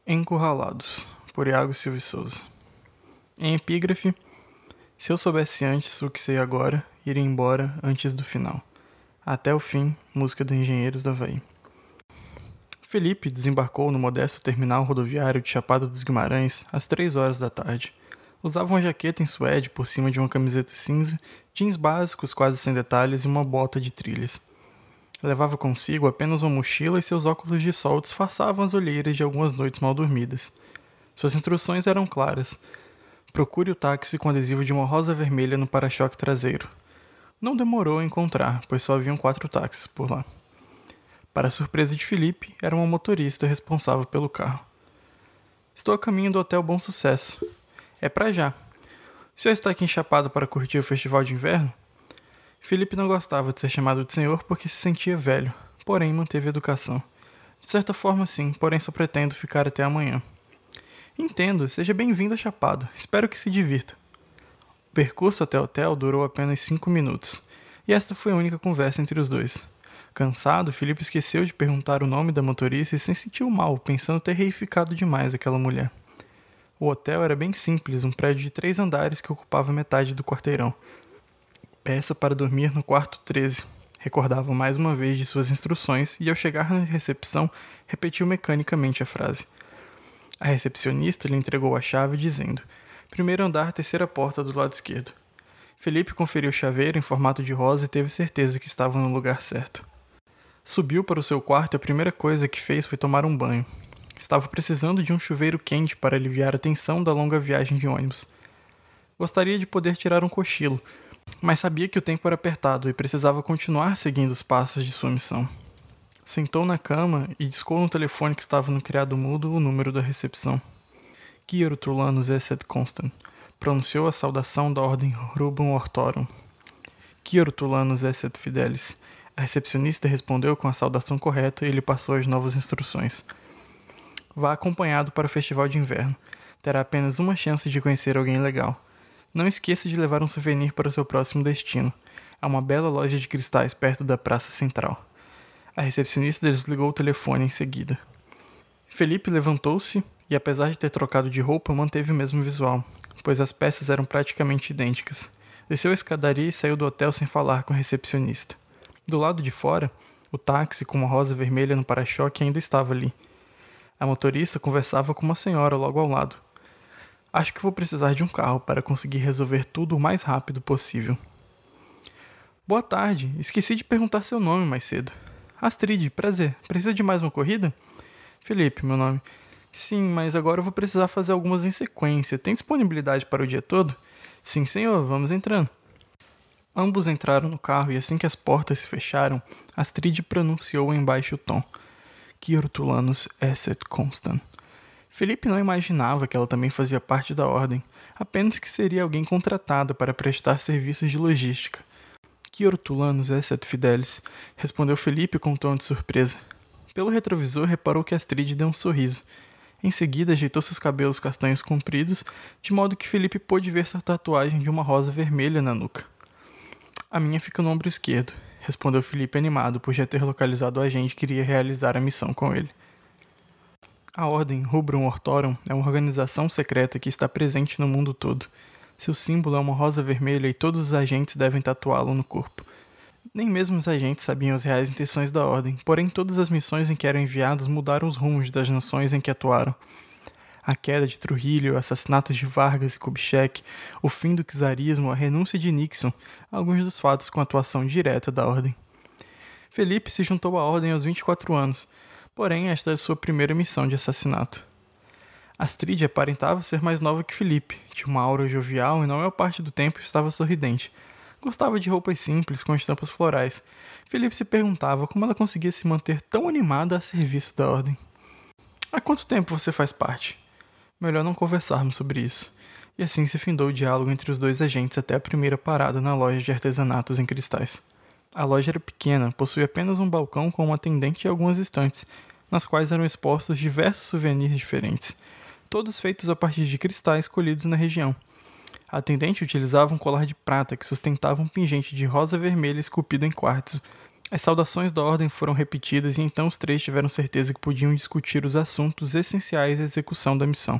Encurralados, por Iago Silva e Souza. Em epígrafe, se eu soubesse antes o que sei agora, iria embora antes do final. Até o fim, música dos Engenheiros do Havaí. Felipe desembarcou no modesto terminal rodoviário de Chapada dos Guimarães às 3 horas da tarde. Usava uma jaqueta em suede por cima de uma camiseta cinza, jeans básicos quase sem detalhes e uma bota de trilhas. Levava consigo apenas uma mochila e seus óculos de sol disfarçavam as olheiras de algumas noites mal dormidas. Suas instruções eram claras. Procure o táxi com adesivo de uma rosa vermelha no para-choque traseiro. Não demorou a encontrar, pois só haviam 4 táxis por lá. Para a surpresa de Felipe, era uma motorista responsável pelo carro. Estou a caminho do Hotel Bom Sucesso. É pra já. O senhor está aqui enchapado para curtir o festival de inverno? Felipe não gostava de ser chamado de senhor porque se sentia velho, porém manteve a educação. De certa forma sim, porém só pretendo ficar até amanhã. Entendo, seja bem-vindo a Chapada, espero que se divirta. O percurso até o hotel durou apenas 5 minutos, e esta foi a única conversa entre os dois. Cansado, Felipe esqueceu de perguntar o nome da motorista e se sentiu mal, pensando ter reificado demais aquela mulher. O hotel era bem simples, um prédio de 3 andares que ocupava metade do quarteirão. Peça para dormir no quarto 13. Recordava mais uma vez de suas instruções e ao chegar na recepção, repetiu mecanicamente a frase. A recepcionista lhe entregou a chave dizendo: primeiro andar, terceira porta do lado esquerdo. Felipe conferiu o chaveiro em formato de rosa e teve certeza que estava no lugar certo. Subiu para o seu quarto e a primeira coisa que fez foi tomar um banho. Estava precisando de um chuveiro quente para aliviar a tensão da longa viagem de ônibus. Gostaria de poder tirar um cochilo, mas sabia que o tempo era apertado e precisava continuar seguindo os passos de sua missão. Sentou na cama e discou no telefone que estava no criado mudo o número da recepção. Hierotulanus esset constant, pronunciou a saudação da ordem Rubrum Hortorum. Hierotulanus esset fidelis. A recepcionista respondeu com a saudação correta e lhe passou as novas instruções. Vá acompanhado para o festival de inverno. Terá apenas uma chance de conhecer alguém legal. Não esqueça de levar um souvenir para o seu próximo destino. Há uma bela loja de cristais perto da praça central. A recepcionista desligou o telefone em seguida. Felipe levantou-se e, apesar de ter trocado de roupa, manteve o mesmo visual, pois as peças eram praticamente idênticas. Desceu a escadaria e saiu do hotel sem falar com a recepcionista. Do lado de fora, o táxi com uma rosa vermelha no para-choque ainda estava ali. A motorista conversava com uma senhora logo ao lado. Acho que vou precisar de um carro para conseguir resolver tudo o mais rápido possível. Boa tarde, esqueci de perguntar seu nome mais cedo. Astrid, prazer. Precisa de mais uma corrida? Felipe, meu nome. Sim, mas agora eu vou precisar fazer algumas em sequência. Tem disponibilidade para o dia todo? Sim, senhor, vamos entrando. Ambos entraram no carro e assim que as portas se fecharam, Astrid pronunciou em baixo tom. Hierotulanus esset constant. Felipe não imaginava que ela também fazia parte da ordem, apenas que seria alguém contratado para prestar serviços de logística. Hierotulanus esset fidelis, respondeu Felipe com um tom de surpresa. Pelo retrovisor reparou que Astrid deu um sorriso. Em seguida ajeitou seus cabelos castanhos compridos, de modo que Felipe pôde ver sua tatuagem de uma rosa vermelha na nuca. A minha fica no ombro esquerdo, respondeu Felipe animado por já ter localizado o agente que iria realizar a missão com ele. A Ordem Rubrum Hortorum é uma organização secreta que está presente no mundo todo. Seu símbolo é uma rosa vermelha e todos os agentes devem tatuá-lo no corpo. Nem mesmo os agentes sabiam as reais intenções da Ordem, porém todas as missões em que eram enviados mudaram os rumos das nações em que atuaram. A queda de Trujillo, assassinatos de Vargas e Kubitschek, o fim do czarismo, a renúncia de Nixon, alguns dos fatos com atuação direta da Ordem. Felipe se juntou à Ordem aos 24 anos, porém esta é a sua primeira missão de assassinato. Astrid aparentava ser mais nova que Felipe, tinha uma aura jovial e na maior parte do tempo estava sorridente. Gostava de roupas simples com estampas florais. Felipe se perguntava como ela conseguia se manter tão animada a serviço da Ordem. Há quanto tempo você faz parte? Melhor não conversarmos sobre isso. E assim se findou o diálogo entre os dois agentes até a primeira parada na loja de artesanatos em cristais. A loja era pequena, possuía apenas um balcão com uma atendente e algumas estantes, nas quais eram expostos diversos souvenirs diferentes, todos feitos a partir de cristais colhidos na região. A atendente utilizava um colar de prata que sustentava um pingente de rosa vermelha esculpido em quartzo, As saudações da ordem foram repetidas e então os três tiveram certeza que podiam discutir os assuntos essenciais à execução da missão.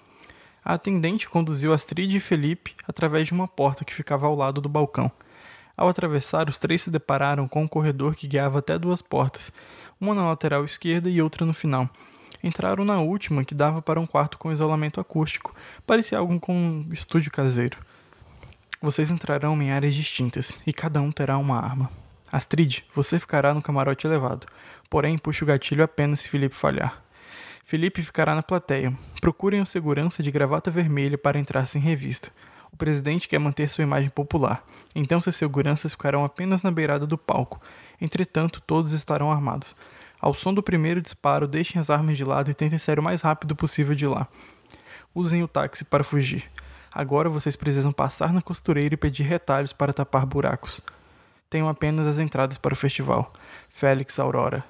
A atendente conduziu Astrid e Felipe através de uma porta que ficava ao lado do balcão. Ao atravessar, os três se depararam com um corredor que guiava até duas portas, uma na lateral esquerda e outra no final. Entraram na última, que dava para um quarto com isolamento acústico. Parecia algo com um estúdio caseiro. Vocês entrarão em áreas distintas, e cada um terá uma arma. Astrid, você ficará no camarote elevado. Porém, puxe o gatilho apenas se Felipe falhar. Felipe ficará na plateia. Procurem o segurança de gravata vermelha para entrar sem revista. O presidente quer manter sua imagem popular, então seus seguranças ficarão apenas na beirada do palco. Entretanto, todos estarão armados. Ao som do primeiro disparo, deixem as armas de lado e tentem sair o mais rápido possível de lá. Usem o táxi para fugir. Agora vocês precisam passar na costureira e pedir retalhos para tapar buracos. Tenham apenas as entradas para o festival. Félix Aurora.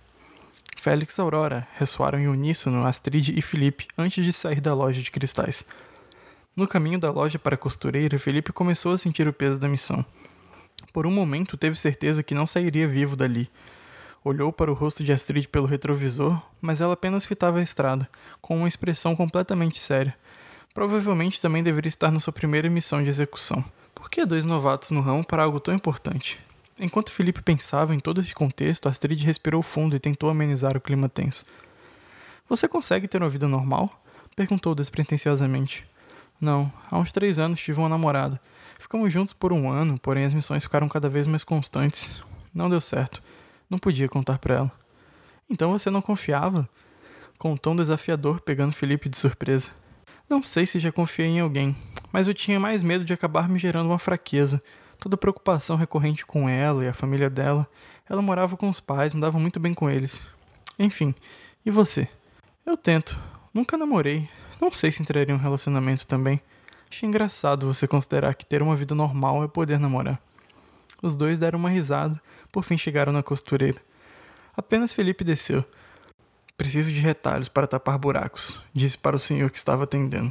Félix Aurora, ressoaram em uníssono Astrid e Felipe antes de sair da loja de cristais. No caminho da loja para a costureira, Felipe começou a sentir o peso da missão. Por um momento, teve certeza que não sairia vivo dali. Olhou para o rosto de Astrid pelo retrovisor, mas ela apenas fitava a estrada, com uma expressão completamente séria. Provavelmente também deveria estar na sua primeira missão de execução. Por que dois novatos no ramo para algo tão importante? Enquanto Felipe pensava em todo esse contexto, Astrid respirou fundo e tentou amenizar o clima tenso. Você consegue ter uma vida normal? Perguntou despretensiosamente. Não, há uns 3 anos tive uma namorada. Ficamos juntos por 1 ano, porém as missões ficaram cada vez mais constantes. Não deu certo. Não podia contar pra ela. Então você não confiava? Com um tom desafiador, pegando Felipe de surpresa. Não sei se já confiei em alguém, mas eu tinha mais medo de acabar me gerando uma fraqueza. Toda preocupação recorrente com ela e a família dela. Ela morava com os pais, me dava muito bem com eles. Enfim, e você? Eu tento. Nunca namorei. Não sei se entraria em um relacionamento também. Achei engraçado você considerar que ter uma vida normal é poder namorar. Os dois deram uma risada, por fim chegaram na costureira. Apenas Felipe desceu. Preciso de retalhos para tapar buracos, disse para o senhor que estava atendendo.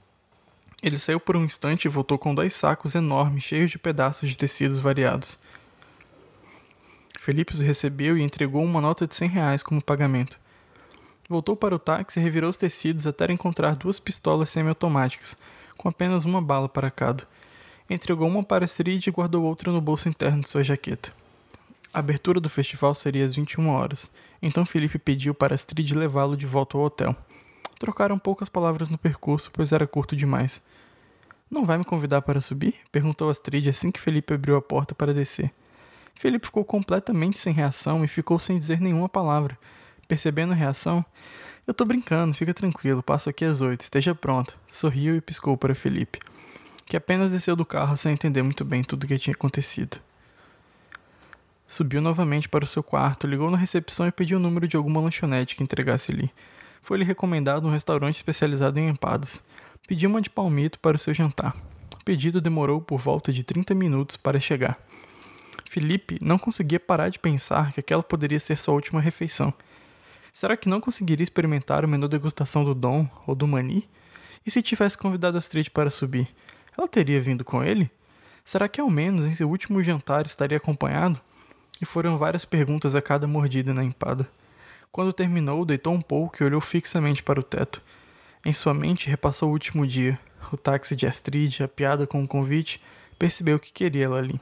Ele saiu por um instante e voltou com 2 sacos enormes, cheios de pedaços de tecidos variados. Felipe os recebeu e entregou uma nota de R$100 como pagamento. Voltou para o táxi e revirou os tecidos até encontrar 2 pistolas semiautomáticas, com apenas uma bala para cada. Entregou uma para Astrid e guardou outra no bolso interno de sua jaqueta. A abertura do festival seria às 21 horas, então Felipe pediu para Astrid levá-lo de volta ao hotel. Trocaram poucas palavras no percurso, pois era curto demais. Não vai me convidar para subir? Perguntou Astrid assim que Felipe abriu a porta para descer. Felipe ficou completamente sem reação e ficou sem dizer nenhuma palavra. Percebendo a reação, eu tô brincando, fica tranquilo, passo aqui às 8, esteja pronto. Sorriu e piscou para Felipe, que apenas desceu do carro sem entender muito bem tudo o que tinha acontecido. Subiu novamente para o seu quarto, ligou na recepção e pediu o número de alguma lanchonete que entregasse ali. Foi-lhe recomendado um restaurante especializado em empadas. Pediu uma de palmito para o seu jantar. O pedido demorou por volta de 30 minutos para chegar. Felipe não conseguia parar de pensar que aquela poderia ser sua última refeição. Será que não conseguiria experimentar o menu degustação do Dom ou do Mani? E se tivesse convidado Astrid para subir? Ela teria vindo com ele? Será que ao menos em seu último jantar estaria acompanhado? E foram várias perguntas a cada mordida na empada. Quando terminou, deitou um pouco e olhou fixamente para o teto. Em sua mente repassou o último dia, o táxi de Astrid, a piada com o convite, percebeu que queria ela ali.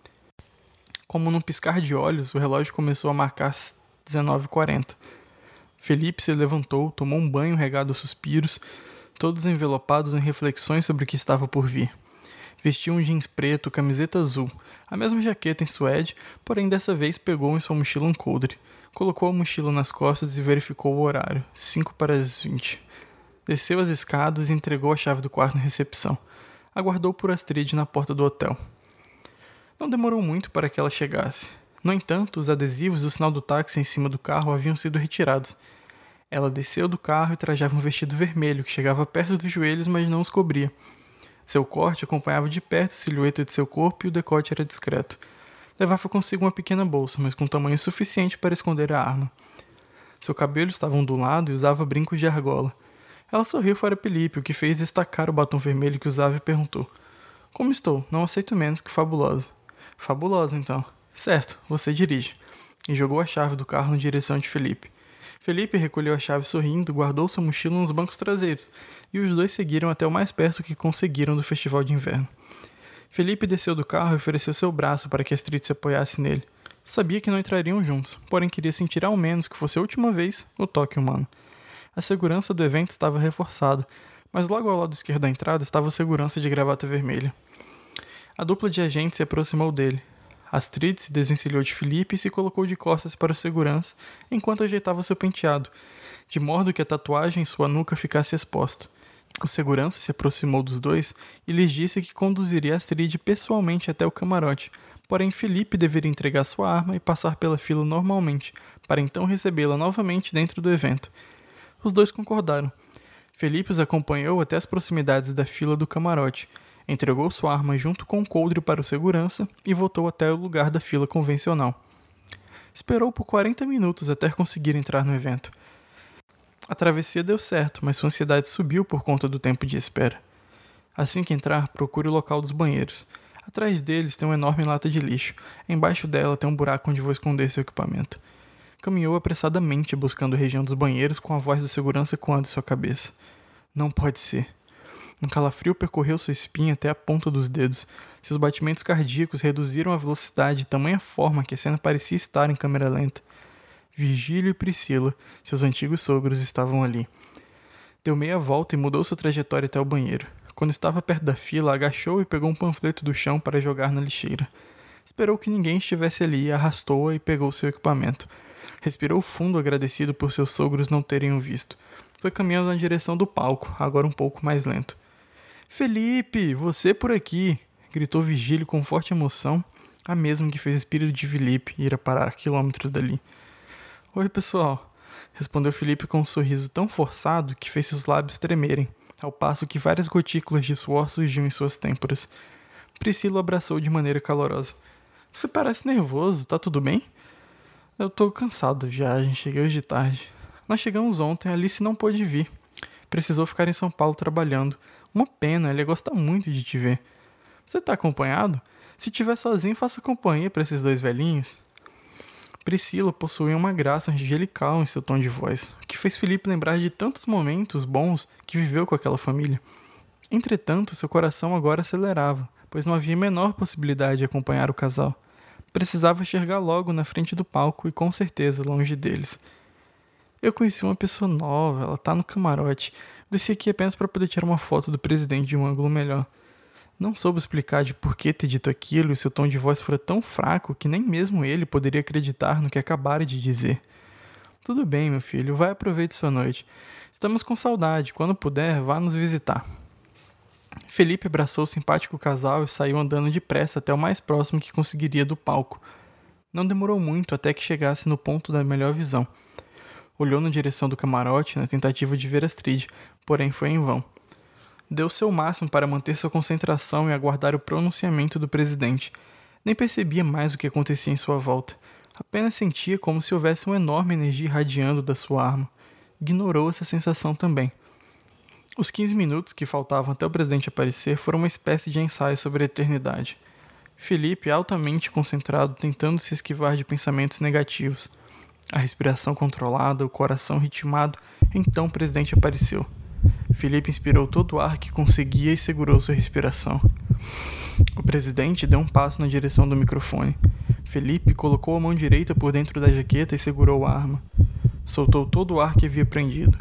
Como num piscar de olhos, o relógio começou a marcar 19h40. Felipe se levantou, tomou um banho regado a suspiros, todos envelopados em reflexões sobre o que estava por vir. Vestiu um jeans preto, camiseta azul, a mesma jaqueta em suede, porém dessa vez pegou em sua mochila um coldre. Colocou a mochila nas costas e verificou o horário, 5:20. Desceu as escadas e entregou a chave do quarto na recepção. Aguardou por Astrid na porta do hotel. Não demorou muito para que ela chegasse. No entanto, os adesivos do sinal do táxi em cima do carro haviam sido retirados. Ela desceu do carro e trajava um vestido vermelho que chegava perto dos joelhos, mas não os cobria. Seu corte acompanhava de perto a silhueta de seu corpo e o decote era discreto. Levava consigo uma pequena bolsa, mas com tamanho suficiente para esconder a arma. Seu cabelo estava ondulado e usava brincos de argola. Ela sorriu para Felipe, o que fez destacar o batom vermelho que usava e perguntou: Como estou? Não aceito menos que fabulosa. Fabulosa, então. Certo, você dirige. E jogou a chave do carro na direção de Felipe. Felipe recolheu a chave sorrindo, guardou sua mochila nos bancos traseiros, e os dois seguiram até o mais perto que conseguiram do festival de inverno. Felipe desceu do carro e ofereceu seu braço para que Astrid se apoiasse nele. Sabia que não entrariam juntos, porém queria sentir ao menos que fosse a última vez o toque humano. A segurança do evento estava reforçada, mas logo ao lado esquerdo da entrada estava o segurança de gravata vermelha. A dupla de agentes se aproximou dele. Astrid se desvencilhou de Felipe e se colocou de costas para o segurança, enquanto ajeitava seu penteado, de modo que a tatuagem em sua nuca ficasse exposta. O segurança se aproximou dos dois e lhes disse que conduziria Astrid pessoalmente até o camarote, porém Felipe deveria entregar sua arma e passar pela fila normalmente, para então recebê-la novamente dentro do evento. Os dois concordaram. Felipe os acompanhou até as proximidades da fila do camarote, entregou sua arma junto com o coldre para o segurança e voltou até o lugar da fila convencional. Esperou por 40 minutos até conseguir entrar no evento. A travessia deu certo, mas sua ansiedade subiu por conta do tempo de espera. Assim que entrar, procure o local dos banheiros. Atrás deles tem uma enorme lata de lixo. Embaixo dela tem um buraco onde vou esconder seu equipamento. Caminhou apressadamente buscando a região dos banheiros com a voz do segurança ecoando em sua cabeça. Não pode ser. Um calafrio percorreu sua espinha até a ponta dos dedos. Seus batimentos cardíacos reduziram a velocidade de tamanha forma que a cena parecia estar em câmera lenta. Virgílio e Priscila, seus antigos sogros, estavam ali. Deu meia volta e mudou sua trajetória até o banheiro. Quando estava perto da fila, agachou e pegou um panfleto do chão para jogar na lixeira. Esperou que ninguém estivesse ali, arrastou-a e pegou seu equipamento. Respirou fundo, agradecido por seus sogros não terem o visto. Foi caminhando na direção do palco, agora um pouco mais lento. Felipe, você por aqui! Gritou Virgílio com forte emoção, a mesma que fez o espírito de Felipe ir a parar a quilômetros dali. Oi, pessoal, respondeu Felipe com um sorriso tão forçado que fez seus lábios tremerem, ao passo que várias gotículas de suor surgiam em suas têmporas. Priscila o abraçou de maneira calorosa. Você parece nervoso, tá tudo bem? Eu tô cansado da viagem, cheguei hoje de tarde. Nós chegamos ontem, Alice não pôde vir. Precisou ficar em São Paulo trabalhando. Uma pena, ela ia gostar muito de te ver. Você tá acompanhado? Se tiver sozinho, faça companhia para esses dois velhinhos. Priscila possuía uma graça angelical em seu tom de voz, que fez Felipe lembrar de tantos momentos bons que viveu com aquela família. Entretanto, seu coração agora acelerava, pois não havia a menor possibilidade de acompanhar o casal. Precisava chegar logo na frente do palco e com certeza longe deles. Eu conheci uma pessoa nova, ela tá no camarote. Desci aqui apenas para poder tirar uma foto do presidente de um ângulo melhor. Não soube explicar de por que ter dito aquilo e seu tom de voz fora tão fraco que nem mesmo ele poderia acreditar no que acabara de dizer. Tudo bem, meu filho, vai aproveite sua noite. Estamos com saudade, quando puder, vá nos visitar. Felipe abraçou o simpático casal e saiu andando depressa até o mais próximo que conseguiria do palco. Não demorou muito até que chegasse no ponto da melhor visão. Olhou na direção do camarote na tentativa de ver Astrid, porém foi em vão. Deu seu máximo para manter sua concentração e aguardar o pronunciamento do presidente. Nem percebia mais o que acontecia em sua volta. Apenas sentia como se houvesse uma enorme energia irradiando da sua arma. Ignorou essa sensação também. Os 15 minutos que faltavam até o presidente aparecer foram uma espécie de ensaio sobre a eternidade. Felipe, altamente concentrado, tentando se esquivar de pensamentos negativos. A respiração controlada, o coração ritmado, então o presidente apareceu. Felipe inspirou todo o ar que conseguia e segurou sua respiração. O presidente deu um passo na direção do microfone. Felipe colocou a mão direita por dentro da jaqueta e segurou a arma. Soltou todo o ar que havia prendido.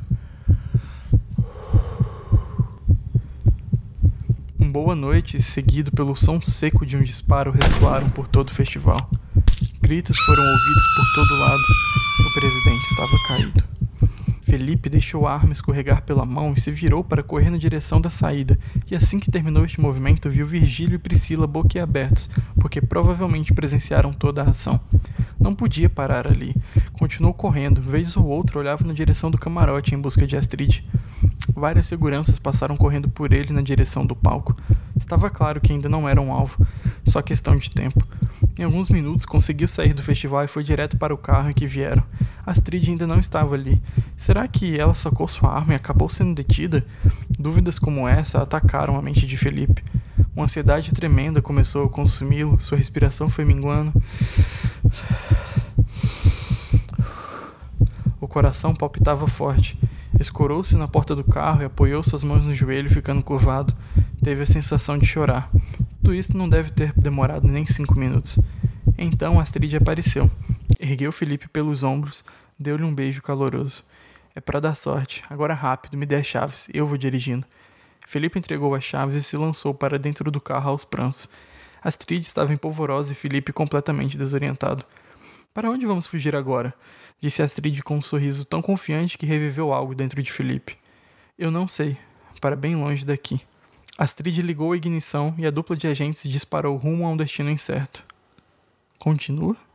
Um boa noite, seguido pelo som seco de um disparo, ressoaram por todo o festival. Gritos foram ouvidos por todo lado. O presidente estava caído. Felipe deixou a arma escorregar pela mão e se virou para correr na direção da saída, e assim que terminou este movimento viu Virgílio e Priscila boquiabertos, porque provavelmente presenciaram toda a ação. Não podia parar ali. Continuou correndo, vez ou outra olhava na direção do camarote em busca de Astrid. Várias seguranças passaram correndo por ele na direção do palco. Estava claro que ainda não era um alvo, só questão de tempo. Em alguns minutos conseguiu sair do festival e foi direto para o carro em que vieram. Astrid ainda não estava ali. Será que ela sacou sua arma e acabou sendo detida? Dúvidas como essa atacaram a mente de Felipe. Uma ansiedade tremenda começou a consumi-lo, sua respiração foi minguando. O coração palpitava forte. Escorou-se na porta do carro e apoiou suas mãos no joelho, ficando curvado. Teve a sensação de chorar. Tudo isso não deve ter demorado nem 5 minutos. Então Astrid apareceu. Ergueu Felipe pelos ombros, deu-lhe um beijo caloroso. É para dar sorte. Agora rápido, me dê as chaves. Eu vou dirigindo. Felipe entregou as chaves e se lançou para dentro do carro aos prantos. Astrid estava empolvorosa e Felipe completamente desorientado. Para onde vamos fugir agora? Disse Astrid com um sorriso tão confiante que reviveu algo dentro de Felipe. Eu não sei. Para bem longe daqui. Astrid ligou a ignição e a dupla de agentes disparou rumo a um destino incerto. Continua?